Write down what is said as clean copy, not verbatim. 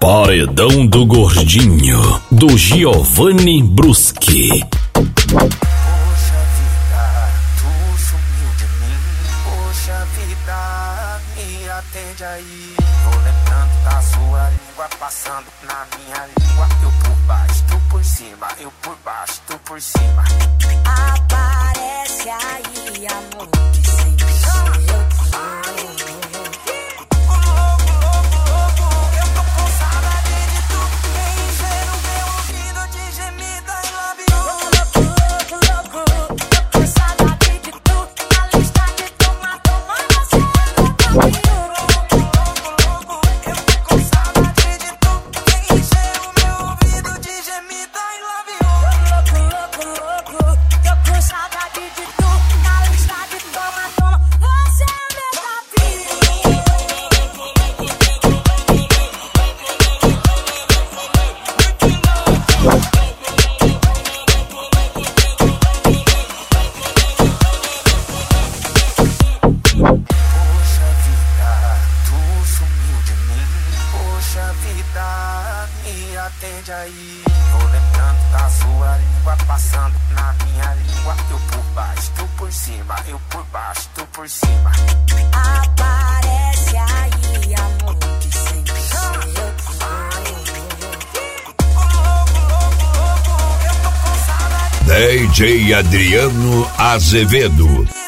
Paredão do Gordinho, do Giovanni Bruschi. Poxa vida, tu sumiu de mim. Poxa vida, me atende aí. Tô lembrando da sua língua passando na minha língua. Eu por baixo, tu por cima. Eu por baixo, tu por cima. Aparece aí, amor, que sempre sou eu. Atende aí, tô lembrando da sua língua passando na minha língua. Eu por baixo, tu por cima. Eu por baixo, tu por cima. Aparece aí, amor, que sempre sou eu. DJ Adriano Azevedo.